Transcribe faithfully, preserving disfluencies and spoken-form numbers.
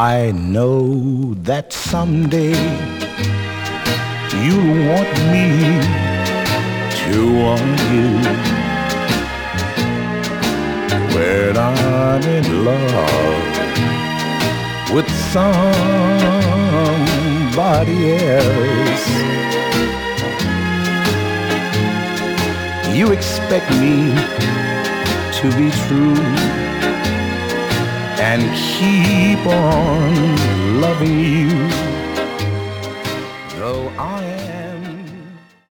I know that someday you'll want me to want you. When I'm in love with somebody else, you expect me to be true and keep on loving you, though I am